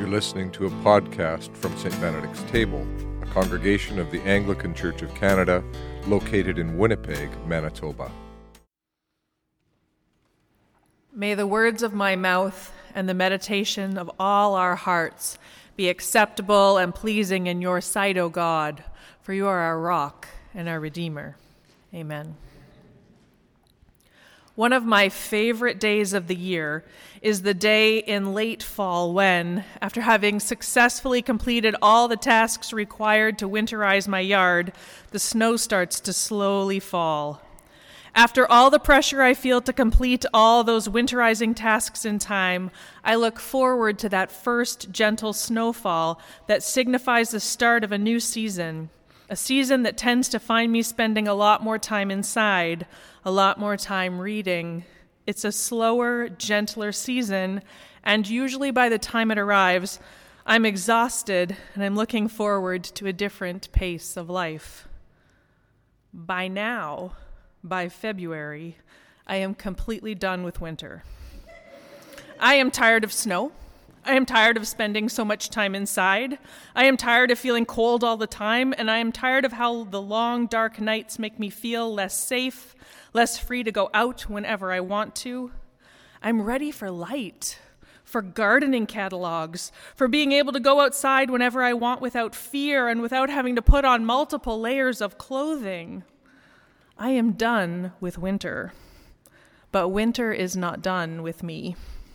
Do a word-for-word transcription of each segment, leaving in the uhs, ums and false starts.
You're listening to a podcast from Saint Benedict's Table, a congregation of the Anglican Church of Canada located in Winnipeg, Manitoba. May the words of my mouth and the meditation of all our hearts be acceptable and pleasing in your sight, O God, for you are our rock and our Redeemer. Amen. One of my favorite days of the year is the day in late fall when, after having successfully completed all the tasks required to winterize my yard, the snow starts to slowly fall. After all the pressure I feel to complete all those winterizing tasks in time, I look forward to that first gentle snowfall that signifies the start of a new season, a season that tends to find me spending a lot more time inside, a lot more time reading. It's a slower, gentler season, and usually by the time it arrives, I'm exhausted and I'm looking forward to a different pace of life. By now, by February, I am completely done with winter. I am tired of snow. I am tired of spending so much time inside. I am tired of feeling cold all the time, and I am tired of how the long, dark nights make me feel less safe, less free to go out whenever I want to. I'm ready for light, for gardening catalogs, for being able to go outside whenever I want without fear and without having to put on multiple layers of clothing. I am done with winter, but winter is not done with me.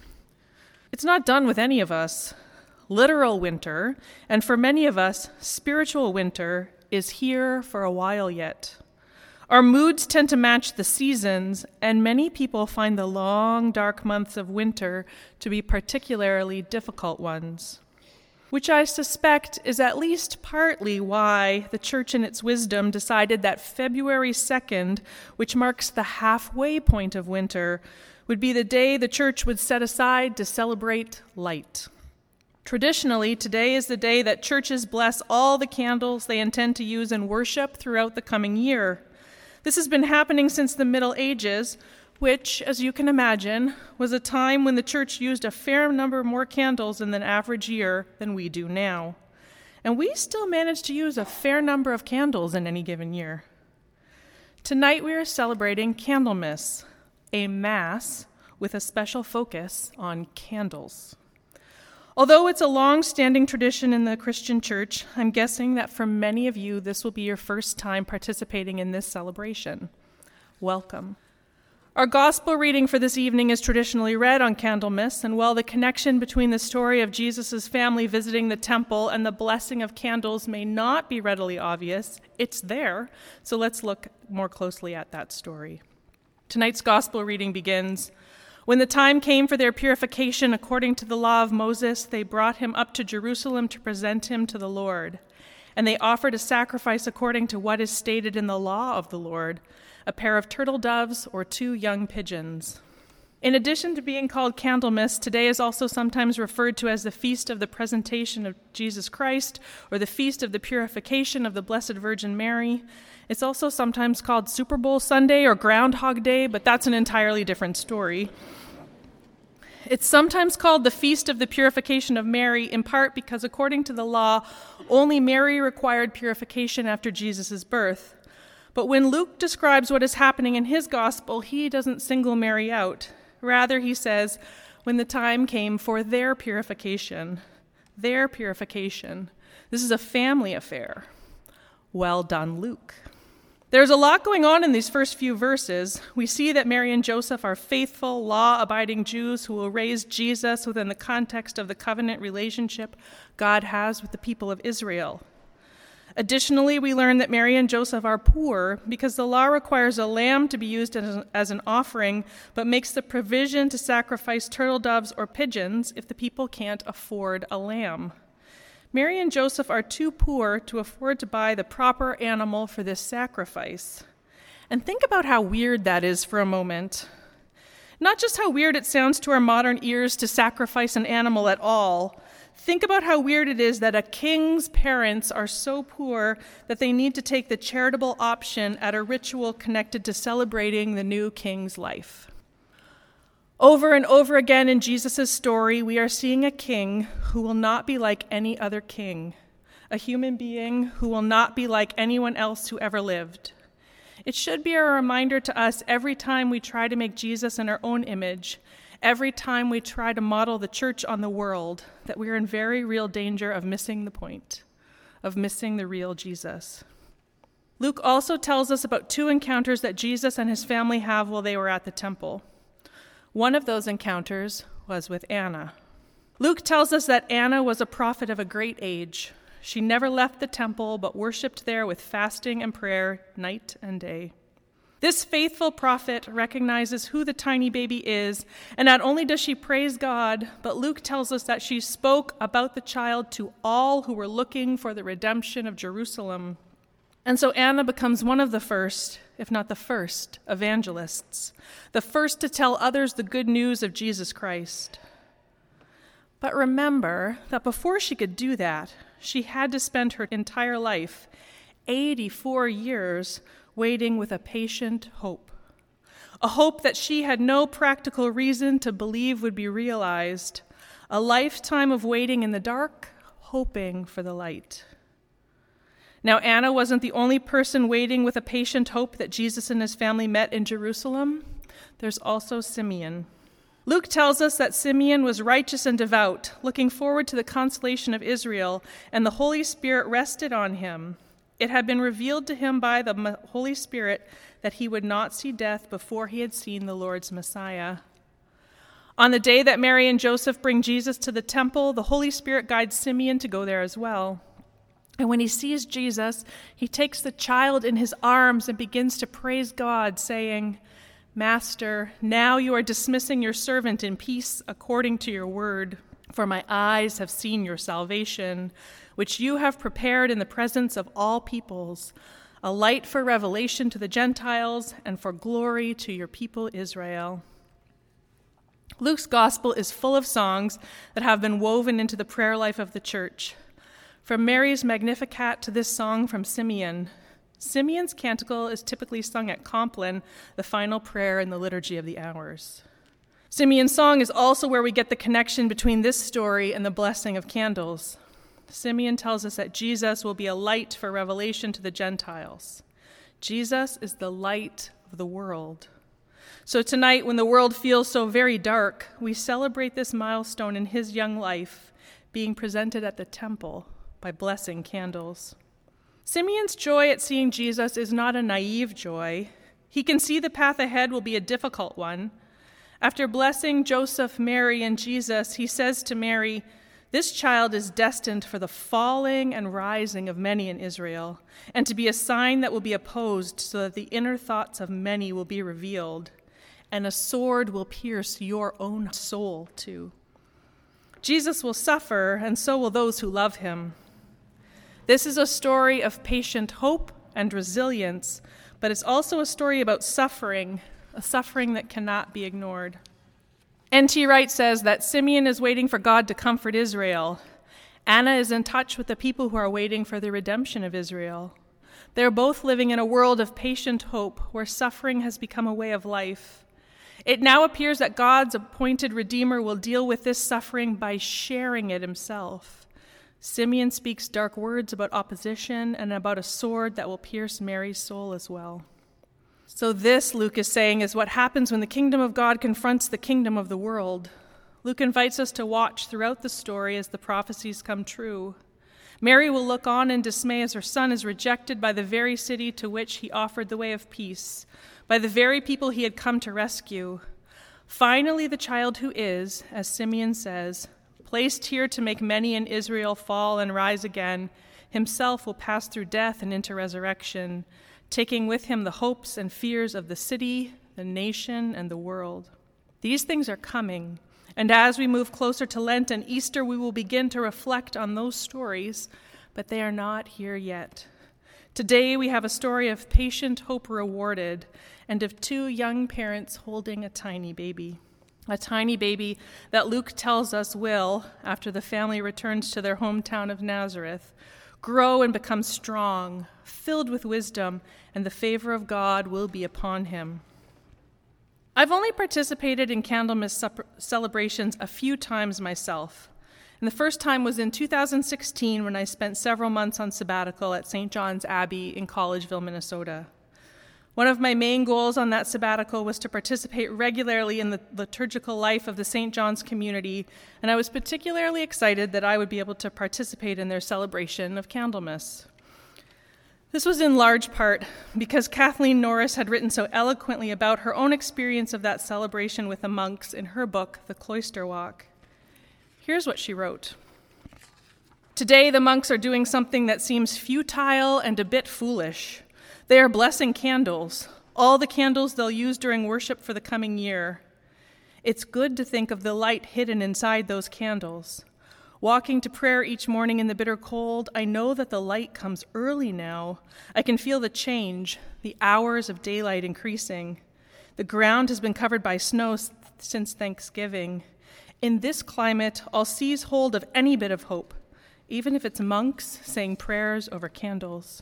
It's not done with any of us. Literal winter, and for many of us, spiritual winter, is here for a while yet. Our moods tend to match the seasons, and many people find the long, dark months of winter to be particularly difficult ones, which I suspect is at least partly why the Church in its wisdom decided that February second, which marks the halfway point of winter, would be the day the Church would set aside to celebrate light. Traditionally, today is the day that churches bless all the candles they intend to use in worship throughout the coming year. This has been happening since the Middle Ages, which, as you can imagine, was a time when the Church used a fair number more candles in an average year than we do now. And we still manage to use a fair number of candles in any given year. Tonight we are celebrating Candlemas, a Mass with a special focus on candles. Although it's a long-standing tradition in the Christian Church, I'm guessing that for many of you this will be your first time participating in this celebration. Welcome. Our gospel reading for this evening is traditionally read on Candlemas, and while the connection between the story of Jesus' family visiting the temple and the blessing of candles may not be readily obvious, it's there, so let's look more closely at that story. Tonight's gospel reading begins, "When the time came for their purification according to the law of Moses, they brought him up to Jerusalem to present him to the Lord. And they offered a sacrifice according to what is stated in the law of the Lord, a pair of turtle doves or two young pigeons." In addition to being called Candlemas, today is also sometimes referred to as the Feast of the Presentation of Jesus Christ or the Feast of the Purification of the Blessed Virgin Mary. It's also sometimes called Super Bowl Sunday or Groundhog Day, but that's an entirely different story. It's sometimes called the Feast of the Purification of Mary, in part because according to the law, only Mary required purification after Jesus' birth. But when Luke describes what is happening in his gospel, he doesn't single Mary out. Rather, he says, when the time came for their purification, their purification. This is a family affair. Well done, Luke. There's a lot going on in these first few verses. We see that Mary and Joseph are faithful, law-abiding Jews who will raise Jesus within the context of the covenant relationship God has with the people of Israel. Additionally, we learn that Mary and Joseph are poor because the law requires a lamb to be used as an offering, but makes the provision to sacrifice turtle doves or pigeons if the people can't afford a lamb. Mary and Joseph are too poor to afford to buy the proper animal for this sacrifice. And think about how weird that is for a moment. Not just how weird it sounds to our modern ears to sacrifice an animal at all. Think about how weird it is that a king's parents are so poor that they need to take the charitable option at a ritual connected to celebrating the new king's life. Over and over again in Jesus' story, we are seeing a king who will not be like any other king, a human being who will not be like anyone else who ever lived. It should be a reminder to us every time we try to make Jesus in our own image, every time we try to model the church on the world, that we are in very real danger of missing the point, of missing the real Jesus. Luke also tells us about two encounters that Jesus and his family have while they were at the temple. One of those encounters was with Anna. Luke tells us that Anna was a prophet of a great age. She never left the temple, but worshipped there with fasting and prayer night and day. This faithful prophet recognizes who the tiny baby is, and not only does she praise God, but Luke tells us that she spoke about the child to all who were looking for the redemption of Jerusalem. And so Anna becomes one of the first, if not the first, evangelists, the first to tell others the good news of Jesus Christ. But remember that before she could do that, she had to spend her entire life, eighty-four years, waiting with a patient hope. A hope that she had no practical reason to believe would be realized. A lifetime of waiting in the dark, hoping for the light. Now, Anna wasn't the only person waiting with a patient hope that Jesus and his family met in Jerusalem. There's also Simeon. Luke tells us that Simeon was righteous and devout, looking forward to the consolation of Israel, and the Holy Spirit rested on him. It had been revealed to him by the Holy Spirit that he would not see death before he had seen the Lord's Messiah. On the day that Mary and Joseph bring Jesus to the temple, the Holy Spirit guides Simeon to go there as well. And when he sees Jesus, he takes the child in his arms and begins to praise God, saying, "Master, now you are dismissing your servant in peace according to your word. For my eyes have seen your salvation, which you have prepared in the presence of all peoples, a light for revelation to the Gentiles and for glory to your people Israel." Luke's gospel is full of songs that have been woven into the prayer life of the church. From Mary's Magnificat to this song from Simeon. Simeon's canticle is typically sung at Compline, the final prayer in the Liturgy of the Hours. Simeon's song is also where we get the connection between this story and the blessing of candles. Simeon tells us that Jesus will be a light for revelation to the Gentiles. Jesus is the light of the world. So tonight, when the world feels so very dark, we celebrate this milestone in his young life, being presented at the temple by blessing candles. Simeon's joy at seeing Jesus is not a naive joy. He can see the path ahead will be a difficult one. After blessing Joseph, Mary, and Jesus, he says to Mary, "This child is destined for the falling and rising of many in Israel, and to be a sign that will be opposed, so that the inner thoughts of many will be revealed, and a sword will pierce your own soul too." Jesus will suffer, and so will those who love him. This is a story of patient hope and resilience, but it's also a story about suffering, a suffering that cannot be ignored. N T Wright says that Simeon is waiting for God to comfort Israel. Anna is in touch with the people who are waiting for the redemption of Israel. They're both living in a world of patient hope where suffering has become a way of life. It now appears that God's appointed Redeemer will deal with this suffering by sharing it himself. Simeon speaks dark words about opposition and about a sword that will pierce Mary's soul as well. So this, Luke is saying, is what happens when the kingdom of God confronts the kingdom of the world. Luke invites us to watch throughout the story as the prophecies come true. Mary will look on in dismay as her son is rejected by the very city to which he offered the way of peace, by the very people he had come to rescue. Finally, the child who is, as Simeon says, placed here to make many in Israel fall and rise again, himself will pass through death and into resurrection, taking with him the hopes and fears of the city, the nation, and the world. These things are coming, and as we move closer to Lent and Easter, we will begin to reflect on those stories, but they are not here yet. Today we have a story of patient hope rewarded, and of two young parents holding a tiny baby. A tiny baby that Luke tells us will, after the family returns to their hometown of Nazareth, grow and become strong, filled with wisdom, and the favor of God will be upon him. I've only participated in Candlemas celebrations a few times myself. And the first time was in two thousand sixteen when I spent several months on sabbatical at Saint John's Abbey in Collegeville, Minnesota. One of my main goals on that sabbatical was to participate regularly in the liturgical life of the Saint John's community, and I was particularly excited that I would be able to participate in their celebration of Candlemas. This was in large part because Kathleen Norris had written so eloquently about her own experience of that celebration with the monks in her book, The Cloister Walk. Here's what she wrote. Today, the monks are doing something that seems futile and a bit foolish. They are blessing candles, all the candles they'll use during worship for the coming year. It's good to think of the light hidden inside those candles. Walking to prayer each morning in the bitter cold, I know that the light comes early now. I can feel the change, the hours of daylight increasing. The ground has been covered by snow since Thanksgiving. In this climate, I'll seize hold of any bit of hope, even if it's monks saying prayers over candles.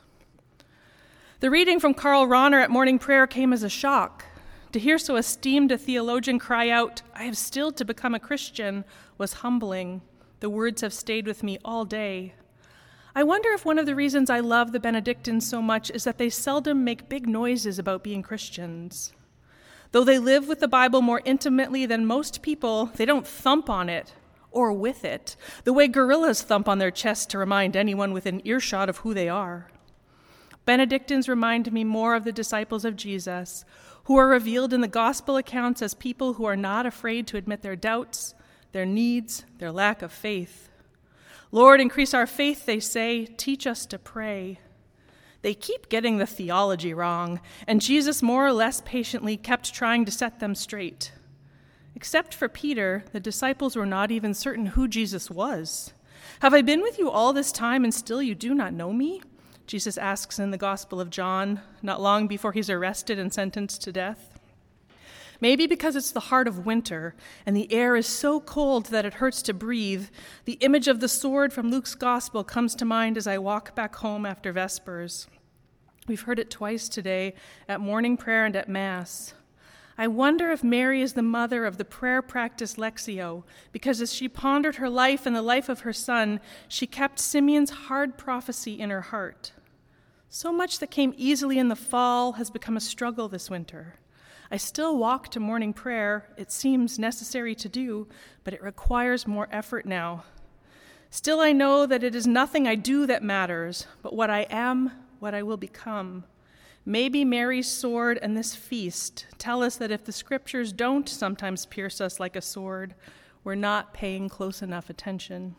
The reading from Karl Rahner at morning prayer came as a shock. To hear so esteemed a theologian cry out, "I have still to become a Christian," was humbling. The words have stayed with me all day. I wonder if one of the reasons I love the Benedictines so much is that they seldom make big noises about being Christians. Though they live with the Bible more intimately than most people, they don't thump on it or with it, the way gorillas thump on their chests to remind anyone within earshot of who they are. Benedictines remind me more of the disciples of Jesus, who are revealed in the gospel accounts as people who are not afraid to admit their doubts, their needs, their lack of faith. Lord, increase our faith, they say. Teach us to pray. They keep getting the theology wrong, and Jesus more or less patiently kept trying to set them straight. Except for Peter, the disciples were not even certain who Jesus was. "Have I been with you all this time, and still you do not know me?" Jesus asks in the Gospel of John, not long before he's arrested and sentenced to death. Maybe because it's the heart of winter and the air is so cold that it hurts to breathe, the image of the sword from Luke's Gospel comes to mind as I walk back home after Vespers. We've heard it twice today, at morning prayer and at Mass. I wonder if Mary is the mother of the prayer practice Lectio, because as she pondered her life and the life of her son, she kept Simeon's hard prophecy in her heart. So much that came easily in the fall has become a struggle this winter. I still walk to morning prayer. It seems necessary to do, but it requires more effort now. Still, I know that it is nothing I do that matters, but what I am, what I will become. Maybe Mary's sword and this feast tell us that if the scriptures don't sometimes pierce us like a sword, we're not paying close enough attention.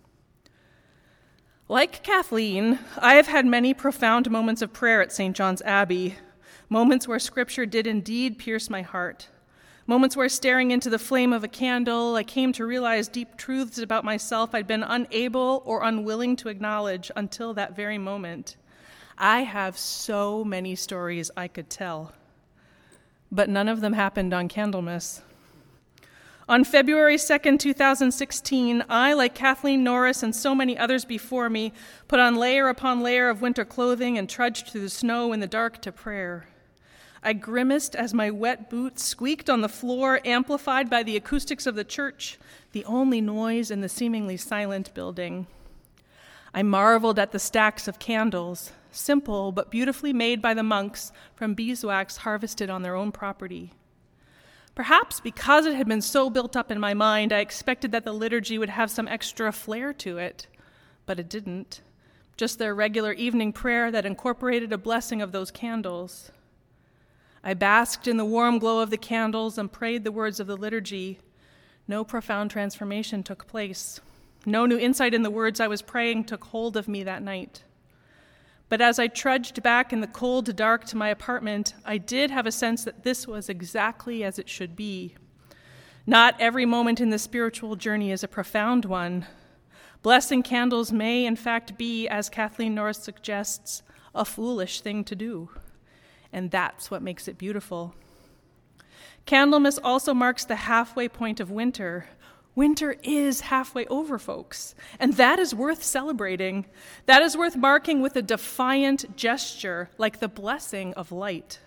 Like Kathleen, I have had many profound moments of prayer at Saint John's Abbey. Moments where scripture did indeed pierce my heart. Moments where, staring into the flame of a candle, I came to realize deep truths about myself I'd been unable or unwilling to acknowledge until that very moment. I have so many stories I could tell, but none of them happened on Candlemas. On February second, two thousand sixteen, I, like Kathleen Norris and so many others before me, put on layer upon layer of winter clothing and trudged through the snow in the dark to prayer. I grimaced as my wet boots squeaked on the floor, amplified by the acoustics of the church, the only noise in the seemingly silent building. I marveled at the stacks of candles, simple but beautifully made by the monks from beeswax harvested on their own property. Perhaps because it had been so built up in my mind, I expected that the liturgy would have some extra flair to it, but it didn't. Just their regular evening prayer that incorporated a blessing of those candles. I basked in the warm glow of the candles and prayed the words of the liturgy. No profound transformation took place. No new insight in the words I was praying took hold of me that night. But as I trudged back in the cold dark to my apartment, I did have a sense that this was exactly as it should be. Not every moment in the spiritual journey is a profound one. Blessing candles may, in fact, be, as Kathleen Norris suggests, a foolish thing to do. And that's what makes it beautiful. Candlemas also marks the halfway point of winter. Winter is halfway over, folks, and that is worth celebrating. That is worth marking with a defiant gesture like the blessing of light.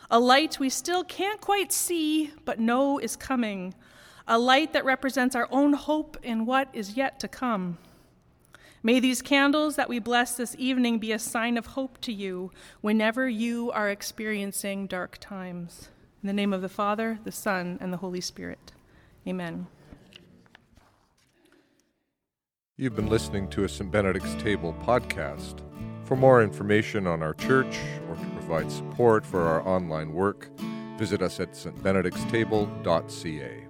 a light we still can't quite see but know is coming, a light that represents our own hope in what is yet to come. May these candles that we bless this evening be a sign of hope to you whenever you are experiencing dark times. In the name of the Father, the Son, and the Holy Spirit. Amen. You've been listening to a Saint Benedict's Table podcast. For more information on our church or to provide support for our online work, visit us at s t benedictstable dot c a.